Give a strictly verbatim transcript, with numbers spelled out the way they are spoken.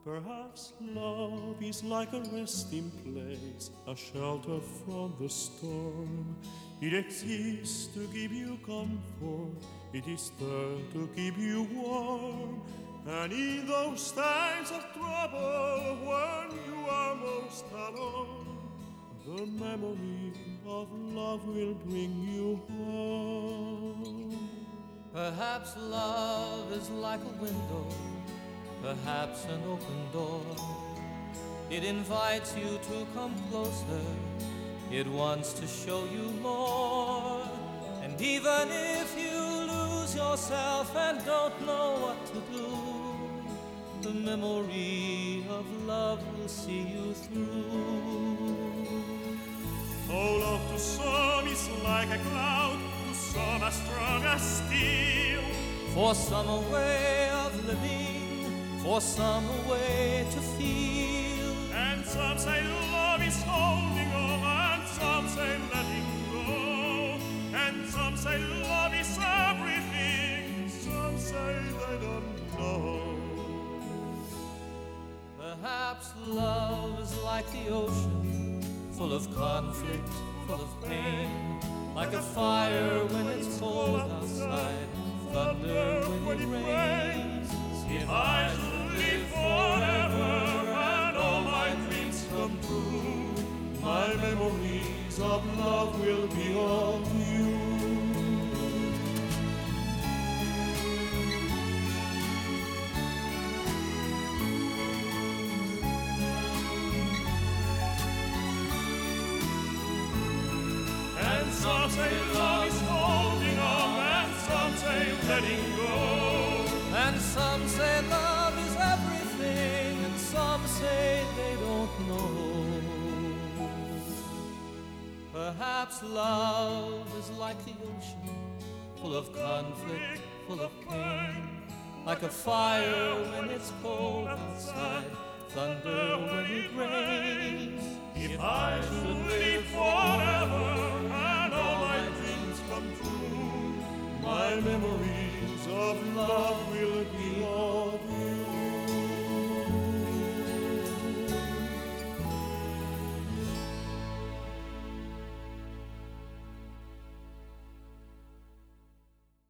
Perhaps love is like a resting place, a shelter from the storm. It exists to give you comfort, it is there to keep you warm. And in those times of trouble, when you are most alone, the memory of love will bring you home. Perhaps love is like a window, perhaps an open door. It invites you to come closer, it wants to show you more. And even if you lose yourself and don't know what to do, the memory of love will see you through. Oh, love to some is like a cloud, to some as strong as steel. For some a way of living, for some a way to feel. And some say love is holding on, and some say letting go. And some say love is everything, some say they don't know. Perhaps love is like the ocean, full of conflict, full of pain. Like a fire when it's cold outside, thunder when it rains. If I should live forever and all my dreams come true, my memories of love will be all you. And some say love is holding on, and some say letting go. And some say love is everything, and some say they don't know. Perhaps love is like the ocean, full of conflict, full of pain. Like a fire when it's cold outside, thunder when it rains. If I should live forever and all my dreams come true, my memories